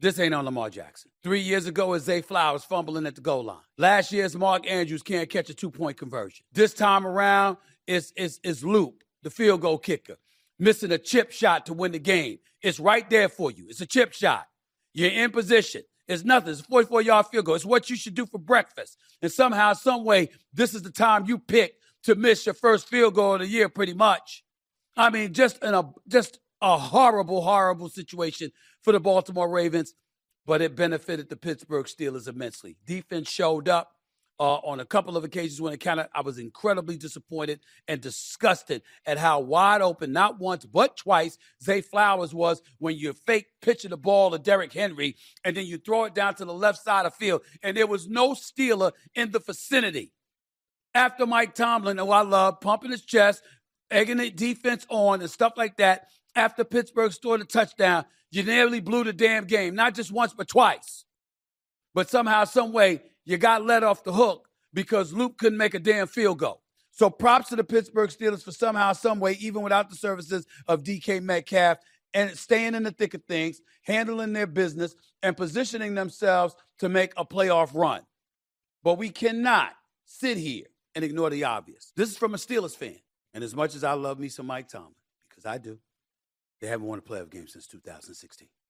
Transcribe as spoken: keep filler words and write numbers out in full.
This ain't on Lamar Jackson. Three years ago, it's Zay Flowers fumbling at the goal line. Last year's Mark Andrews can't catch a two-point conversion. This time around, it's, it's, it's Luke, the field goal kicker, missing a chip shot to win the game. It's right there for you. It's a chip shot. You're in position. It's nothing. It's a forty-four-yard field goal. It's what you should do for breakfast. And somehow, some way, this is the time you pick to miss your first field goal of the year pretty much. I mean, just in a just a horrible, horrible situation for the Baltimore Ravens, but it benefited the Pittsburgh Steelers immensely. Defense showed up uh, on a couple of occasions when it kind of, I was incredibly disappointed and disgusted at how wide open, not once, but twice, Zay Flowers was when you fake pitching the ball to Derrick Henry and then you throw it down to the left side of the field, and there was no Steeler in the vicinity. After Mike Tomlin, who I love, pumping his chest, egging the defense on and stuff like that, after Pittsburgh scored a touchdown, you nearly blew the damn game, not just once but twice. But somehow, some way, you got let off the hook because Luke couldn't make a damn field goal. So props to the Pittsburgh Steelers for somehow, some way, even without the services of D K Metcalf, and staying in the thick of things, handling their business, and positioning themselves to make a playoff run. But we cannot sit here and ignore the obvious. This is from a Steelers fan. And as much as I love me some Mike Tomlin, because I do, they haven't won a playoff game since two thousand sixteen.